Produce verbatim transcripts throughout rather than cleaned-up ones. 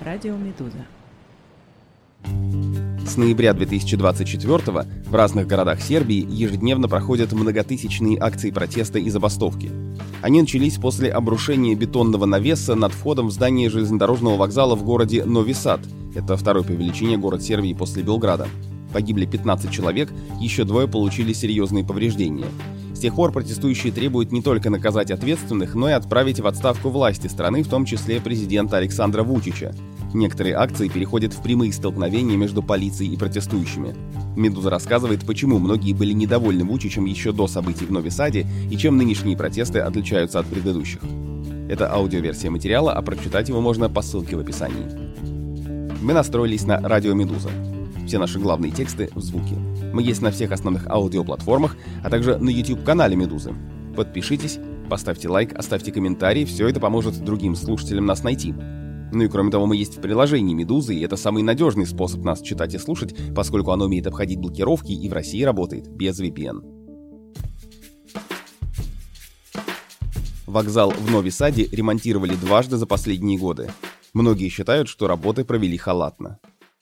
Радио Медуза. С ноября две тысячи двадцать четвёртого в разных городах Сербии ежедневно проходят многотысячные акции протеста и забастовки. Они начались после обрушения бетонного навеса над входом в здание железнодорожного вокзала в городе Нови Сад. Это второй по величине город Сербии после Белграда. Погибли пятнадцать человек, еще двое получили серьезные повреждения. С тех пор протестующие требуют не только наказать ответственных, но и отправить в отставку власти страны, в том числе президента Александра Вучича. Некоторые акции переходят в прямые столкновения между полицией и протестующими. «Медуза» рассказывает, почему многие были недовольны Вучичем еще до событий в Нови Саде и чем нынешние протесты отличаются от предыдущих. Это аудиоверсия материала, а прочитать его можно по ссылке в описании. Мы настроились на «Радио Медуза». Все наши главные тексты в звуке. Мы есть на всех основных аудиоплатформах, а также на YouTube-канале «Медузы». Подпишитесь, поставьте лайк, оставьте комментарий, все это поможет другим слушателям нас найти. Ну и кроме того, мы есть в приложении «Медузы», и это самый надежный способ нас читать и слушать, поскольку оно умеет обходить блокировки и в России работает без ви пи эн. Вокзал в Нови Саде ремонтировали дважды за последние годы. Многие считают, что работы провели халатно.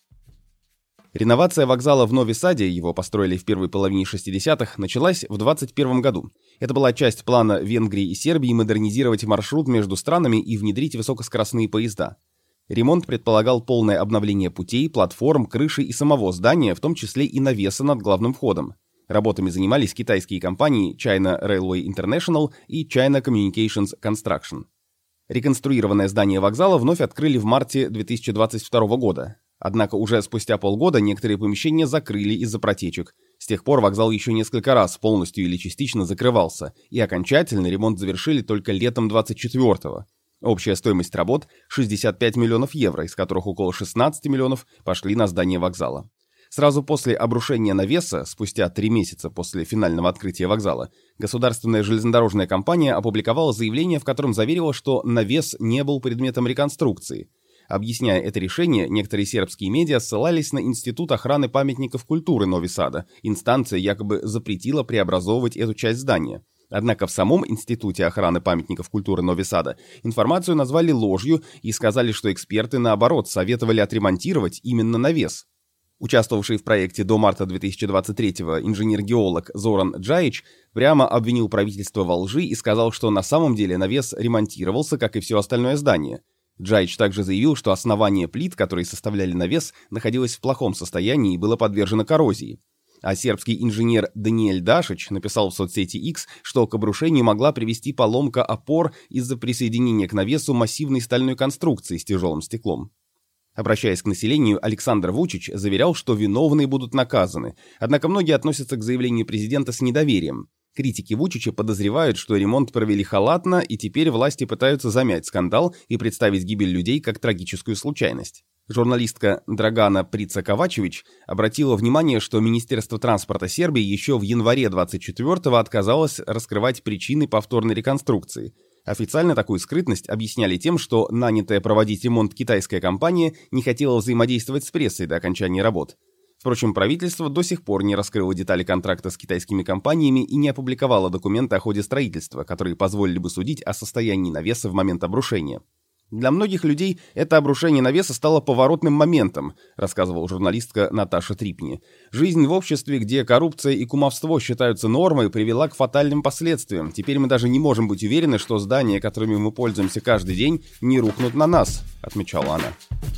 Реновация вокзала в Нови Саде, его построили в первой половине шестидесятых, началась в двадцать первом году. Это была часть плана Венгрии и Сербии модернизировать маршрут между странами и внедрить высокоскоростные поезда. Ремонт предполагал полное обновление путей, платформ, крыши и самого здания, в том числе и навеса над главным входом. Работами занимались китайские компании China Railway International и China Communications Construction. Реконструированное здание вокзала вновь открыли в марте две тысячи двадцать второго года. Однако уже спустя полгода некоторые помещения закрыли из-за протечек. С тех пор вокзал еще несколько раз полностью или частично закрывался, и окончательный ремонт завершили только летом двадцать четвёртого. Общая стоимость работ – шестьдесят пять миллионов евро, из которых около шестнадцать миллионов пошли на здание вокзала. Сразу после обрушения навеса, спустя три месяца после финального открытия вокзала, государственная железнодорожная компания опубликовала заявление, в котором заверила, что навес не был предметом реконструкции. Объясняя это решение, некоторые сербские медиа ссылались на Институт охраны памятников культуры Нови Сада. Инстанция якобы запретила преобразовывать эту часть здания. Однако в самом Институте охраны памятников культуры Нови Сада информацию назвали ложью и сказали, что эксперты, наоборот, советовали отремонтировать именно навес. Участвовавший в проекте до марта две тысячи двадцать третьего инженер-геолог Зоран Джаич прямо обвинил правительство во лжи и сказал, что на самом деле навес ремонтировался, как и все остальное здание. Джаич также заявил, что основание плит, которые составляли навес, находилось в плохом состоянии и было подвержено коррозии. А сербский инженер Даниэль Дашич написал в соцсети X, что к обрушению могла привести поломка опор из-за присоединения к навесу массивной стальной конструкции с тяжелым стеклом. Обращаясь к населению, Александр Вучич заверял, что виновные будут наказаны, однако многие относятся к заявлению президента с недоверием. Критики Вучича подозревают, что ремонт провели халатно, и теперь власти пытаются замять скандал и представить гибель людей как трагическую случайность. Журналистка Драгана Прица-Ковачевич обратила внимание, что Министерство транспорта Сербии еще в январе двадцать четвёртого отказалось раскрывать причины повторной реконструкции. Официально такую скрытность объясняли тем, что нанятая проводить ремонт китайская компания не хотела взаимодействовать с прессой до окончания работ. Впрочем, правительство до сих пор не раскрыло детали контракта с китайскими компаниями и не опубликовало документы о ходе строительства, которые позволили бы судить о состоянии навеса в момент обрушения. Для многих людей это обрушение навеса стало поворотным моментом, рассказывала журналистка Наташа Трипни. Жизнь в обществе, где коррупция и кумовство считаются нормой, привела к фатальным последствиям. Теперь мы даже не можем быть уверены, что здания, которыми мы пользуемся каждый день, не рухнут на нас, отмечала она.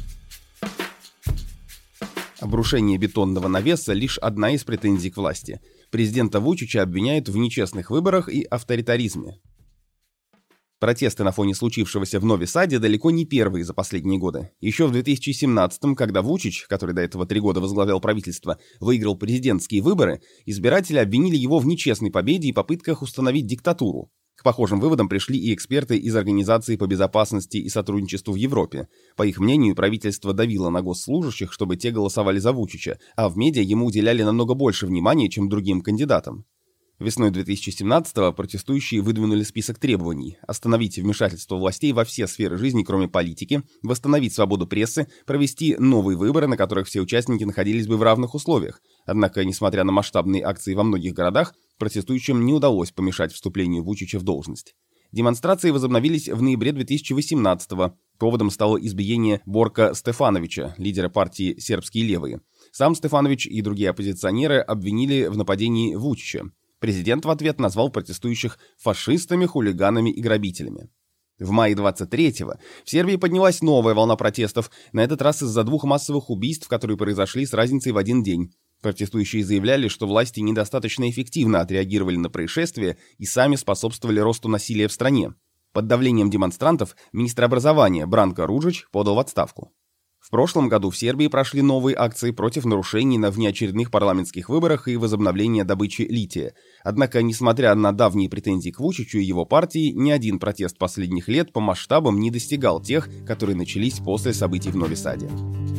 Обрушение бетонного навеса – лишь одна из претензий к власти. Президента Вучича обвиняют в нечестных выборах и авторитаризме. Протесты на фоне случившегося в Нови Саде далеко не первые за последние годы. Еще в две тысячи семнадцатом, когда Вучич, который до этого три года возглавлял правительство, выиграл президентские выборы, избиратели обвинили его в нечестной победе и попытках установить диктатуру. К похожим выводам пришли и эксперты из Организации по безопасности и сотрудничеству в Европе. По их мнению, правительство давило на госслужащих, чтобы те голосовали за Вучича, а в медиа ему уделяли намного больше внимания, чем другим кандидатам. Весной две тысячи семнадцатого протестующие выдвинули список требований: остановить вмешательство властей во все сферы жизни, кроме политики, восстановить свободу прессы, провести новые выборы, на которых все участники находились бы в равных условиях. Однако, несмотря на масштабные акции во многих городах, протестующим не удалось помешать вступлению Вучича в должность. Демонстрации возобновились в ноябре две тысячи восемнадцатого. Поводом стало избиение Борка Стефановича, лидера партии «Сербские левые». Сам Стефанович и другие оппозиционеры обвинили в нападении Вучича. Президент в ответ назвал протестующих фашистами, хулиганами и грабителями. В мае двадцать третьего в Сербии поднялась новая волна протестов, на этот раз из-за двух массовых убийств, которые произошли с разницей в один день. Протестующие заявляли, что власти недостаточно эффективно отреагировали на происшествие и сами способствовали росту насилия в стране. Под давлением демонстрантов министр образования Бранко Руджич подал в отставку. В прошлом году в Сербии прошли новые акции против нарушений на внеочередных парламентских выборах и возобновления добычи лития. Однако, несмотря на давние претензии к Вучичу и его партии, ни один протест последних лет по масштабам не достигал тех, которые начались после событий в Нови Саде.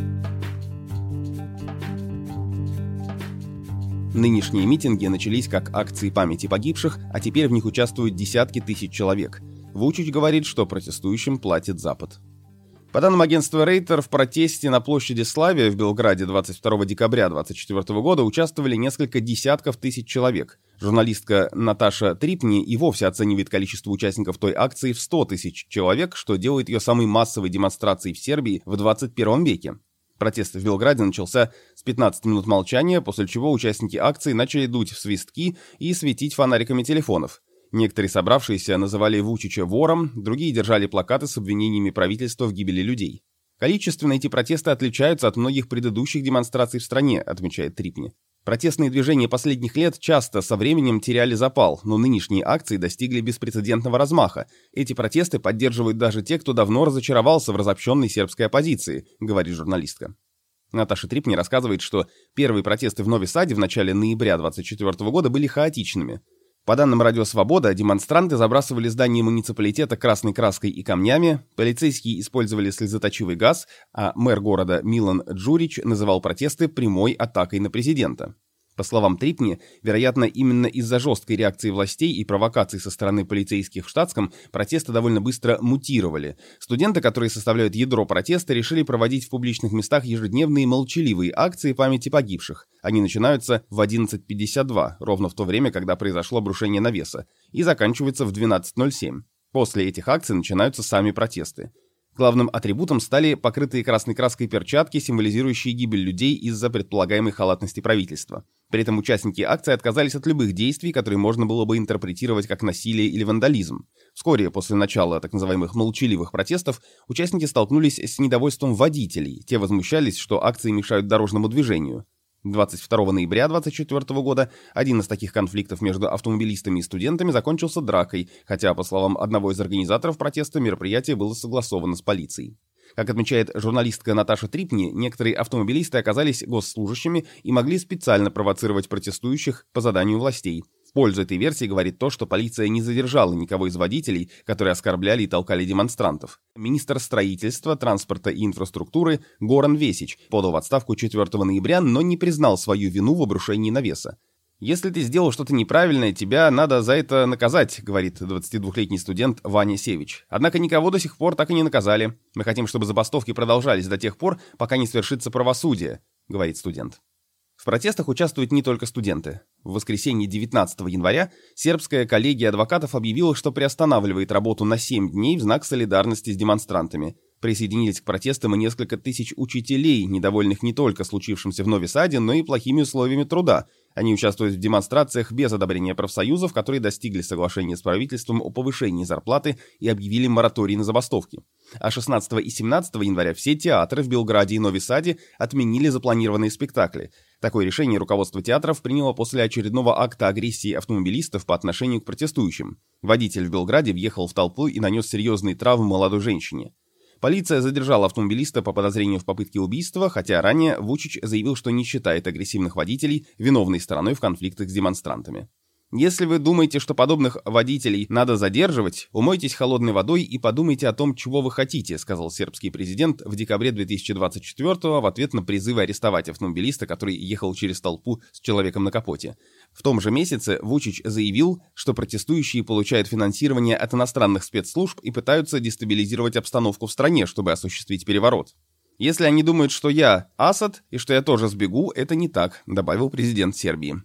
Нынешние митинги начались как акции памяти погибших, а теперь в них участвуют десятки тысяч человек. Вучич говорит, что протестующим платит Запад. По данным агентства Рейтер, в протесте на площади Славия в Белграде двадцать второго декабря две тысячи двадцать четвёртого года участвовали несколько десятков тысяч человек. Журналистка Наташа Трипни и вовсе оценивает количество участников той акции в сто тысяч человек, что делает ее самой массовой демонстрацией в Сербии в двадцать первом веке. Протест в Белграде начался с пятнадцати минут молчания, после чего участники акции начали дуть в свистки и светить фонариками телефонов. Некоторые собравшиеся называли Вучича вором, другие держали плакаты с обвинениями правительства в гибели людей. Количественно эти протесты отличаются от многих предыдущих демонстраций в стране, отмечает Трипни. Протестные движения последних лет часто со временем теряли запал, но нынешние акции достигли беспрецедентного размаха. Эти протесты поддерживают даже те, кто давно разочаровался в разобщенной сербской оппозиции, говорит журналистка. Наташа Трипни рассказывает, что первые протесты в Нови Саде в начале ноября двадцать четвёртого года были хаотичными. По данным Радио Свобода, демонстранты забрасывали здание муниципалитета красной краской и камнями, полицейские использовали слезоточивый газ, а мэр города Милан Джурич называл протесты прямой атакой на президента. По словам Трипни, вероятно, именно из-за жесткой реакции властей и провокаций со стороны полицейских в штатском протесты довольно быстро мутировали. Студенты, которые составляют ядро протеста, решили проводить в публичных местах ежедневные молчаливые акции памяти погибших. Они начинаются в одиннадцать пятьдесят два, ровно в то время, когда произошло обрушение навеса, и заканчиваются в двенадцать ноль семь. После этих акций начинаются сами протесты. Главным атрибутом стали покрытые красной краской перчатки, символизирующие гибель людей из-за предполагаемой халатности правительства. При этом участники акции отказались от любых действий, которые можно было бы интерпретировать как насилие или вандализм. Вскоре после начала так называемых молчаливых протестов участники столкнулись с недовольством водителей. Те возмущались, что акции мешают дорожному движению. двадцать второго ноября две тысячи двадцать четвёртого года один из таких конфликтов между автомобилистами и студентами закончился дракой, хотя, по словам одного из организаторов протеста, мероприятие было согласовано с полицией. Как отмечает журналистка Наташа Трипни, некоторые автомобилисты оказались госслужащими и могли специально провоцировать протестующих по заданию властей. В пользу этой версии говорит то, что полиция не задержала никого из водителей, которые оскорбляли и толкали демонстрантов. Министр строительства, транспорта и инфраструктуры Горан Весич подал в отставку четвёртого ноября, но не признал свою вину в обрушении навеса. «Если ты сделал что-то неправильное, тебя надо за это наказать», говорит двадцатидвухлетний студент Ваня Севич. «Однако никого до сих пор так и не наказали. Мы хотим, чтобы забастовки продолжались до тех пор, пока не свершится правосудие», говорит студент. В протестах участвуют не только студенты. В воскресенье девятнадцатого января сербская коллегия адвокатов объявила, что приостанавливает работу на семь дней в знак солидарности с демонстрантами. Присоединились к протестам и несколько тысяч учителей, недовольных не только случившимся в Нови Саде, но и плохими условиями труда. Они участвуют в демонстрациях без одобрения профсоюзов, которые достигли соглашения с правительством о повышении зарплаты и объявили мораторий на забастовки. А шестнадцатого и семнадцатого января все театры в Белграде и Нови Саде отменили запланированные спектакли. Такое решение руководство театров приняло после очередного акта агрессии автомобилистов по отношению к протестующим. Водитель в Белграде въехал в толпу и нанес серьезные травмы молодой женщине. Полиция задержала автомобилиста по подозрению в попытке убийства, хотя ранее Вучич заявил, что не считает агрессивных водителей виновной стороной в конфликтах с демонстрантами. «Если вы думаете, что подобных водителей надо задерживать, умойтесь холодной водой и подумайте о том, чего вы хотите», сказал сербский президент в декабре две тысячи двадцать четвёртого в ответ на призывы арестовать автомобилиста, который ехал через толпу с человеком на капоте. В том же месяце Вучич заявил, что протестующие получают финансирование от иностранных спецслужб и пытаются дестабилизировать обстановку в стране, чтобы осуществить переворот. «Если они думают, что я Асад и что я тоже сбегу, это не так», добавил президент Сербии.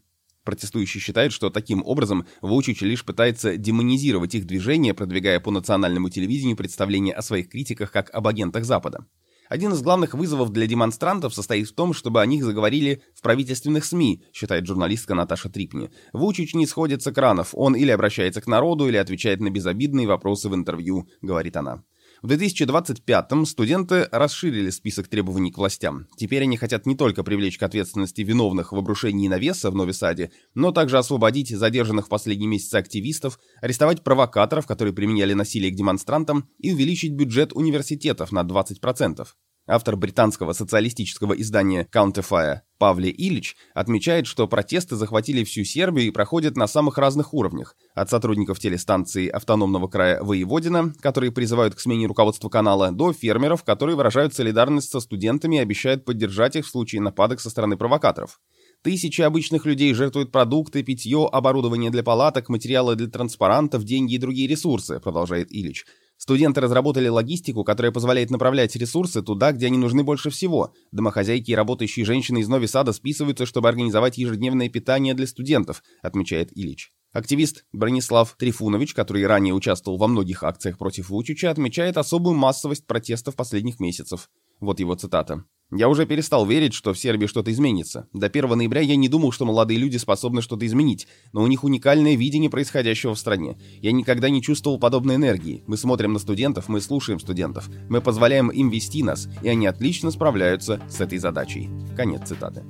Протестующие считают, что таким образом Вучич лишь пытается демонизировать их движение, продвигая по национальному телевидению представление о своих критиках как об агентах Запада. Один из главных вызовов для демонстрантов состоит в том, чтобы о них заговорили в правительственных СМИ, считает журналистка Наташа Трипни. Вучич не сходит с экранов, он или обращается к народу, или отвечает на безобидные вопросы в интервью, говорит она. В две тысячи двадцать пятом студенты расширили список требований к властям. Теперь они хотят не только привлечь к ответственности виновных в обрушении навеса в Нови-Саде, но также освободить задержанных в последние месяцы активистов, арестовать провокаторов, которые применяли насилие к демонстрантам, и увеличить бюджет университетов на двадцать процентов. Автор британского социалистического издания Counterfire Павле Ильич отмечает, что протесты захватили всю Сербию и проходят на самых разных уровнях. От сотрудников телестанции автономного края Воеводина, которые призывают к смене руководства канала, до фермеров, которые выражают солидарность со студентами и обещают поддержать их в случае нападок со стороны провокаторов. Тысячи обычных людей жертвуют продукты, питье, оборудование для палаток, материалы для транспарантов, деньги и другие ресурсы, продолжает Ильич. Студенты разработали логистику, которая позволяет направлять ресурсы туда, где они нужны больше всего. Домохозяйки и работающие женщины из Нови-Сада списываются, чтобы организовать ежедневное питание для студентов, отмечает Ильич. Активист Бронислав Трифунович, который ранее участвовал во многих акциях против Вучича, отмечает особую массовость протестов последних месяцев. Вот его цитата. «Я уже перестал верить, что в Сербии что-то изменится. До первого ноября я не думал, что молодые люди способны что-то изменить, но у них уникальное видение происходящего в стране. Я никогда не чувствовал подобной энергии. Мы смотрим на студентов, мы слушаем студентов, мы позволяем им вести нас, и они отлично справляются с этой задачей». Конец цитаты.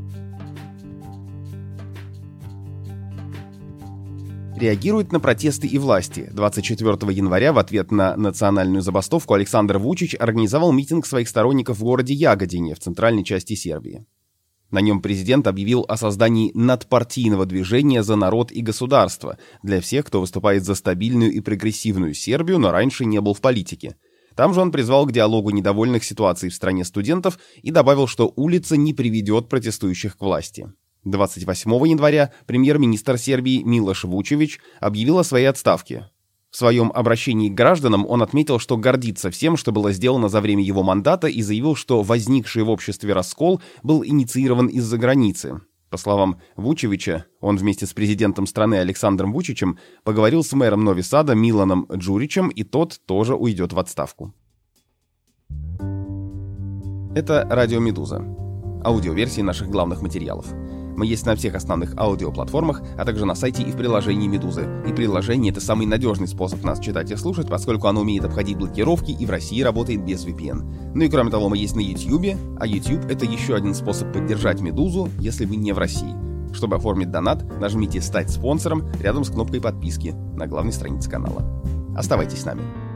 Реагирует на протесты и власти. двадцать четвёртого января в ответ на национальную забастовку Александр Вучич организовал митинг своих сторонников в городе Ягодине в центральной части Сербии. На нем президент объявил о создании надпартийного движения за народ и государство для всех, кто выступает за стабильную и прогрессивную Сербию, но раньше не был в политике. Там же он призвал к диалогу недовольных ситуацией в стране студентов и добавил, что улица не приведет протестующих к власти. двадцать восьмого января премьер-министр Сербии Милош Вучевич объявил о своей отставке. В своем обращении к гражданам он отметил, что гордится всем, что было сделано за время его мандата, и заявил, что возникший в обществе раскол был инициирован из-за границы. По словам Вучевича, он вместе с президентом страны Александром Вучичем поговорил с мэром Нови-Сада Миланом Джуричем, и тот тоже уйдет в отставку. Это Радио Медуза. Аудиоверсии наших главных материалов. Мы есть на всех основных аудиоплатформах, а также на сайте и в приложении Медузы. И приложение — это самый надежный способ нас читать и слушать, поскольку оно умеет обходить блокировки и в России работает без ви пи эн. Ну и кроме того, мы есть на YouTube, а YouTube — это еще один способ поддержать Медузу, если вы не в России. Чтобы оформить донат, нажмите «Стать спонсором» рядом с кнопкой подписки на главной странице канала. Оставайтесь с нами.